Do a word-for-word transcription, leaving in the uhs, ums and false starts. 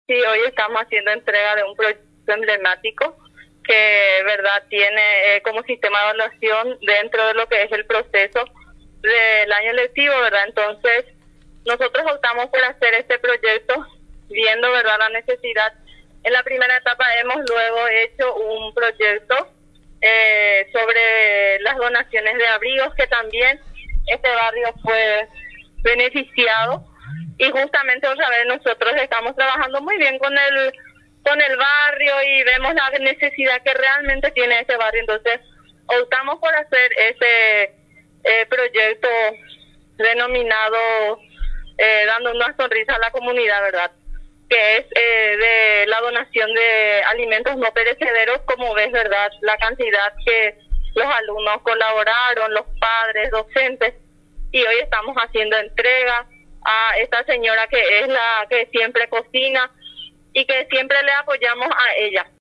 Sí, hoy estamos haciendo entrega de un proyecto emblemático que, verdad, tiene eh, como sistema de evaluación dentro de lo que es el proceso del año lectivo, verdad. Entonces, nosotros optamos por hacer este proyecto viendo, verdad, la necesidad. En la primera etapa hemos luego hecho un proyecto eh, sobre las donaciones de abrigos, que también este barrio fue beneficiado. Y justamente otra vez nosotros estamos trabajando muy bien con el con el barrio y vemos la necesidad que realmente tiene ese barrio. Entonces optamos por hacer ese eh, proyecto denominado eh, Dando una sonrisa a la comunidad, ¿verdad? Que es eh, de la donación de alimentos no perecederos. Como ves, ¿verdad?, la cantidad que los alumnos colaboraron, los padres, docentes, y hoy estamos haciendo entrega a esta señora que es la que siempre cocina y que siempre le apoyamos a ella.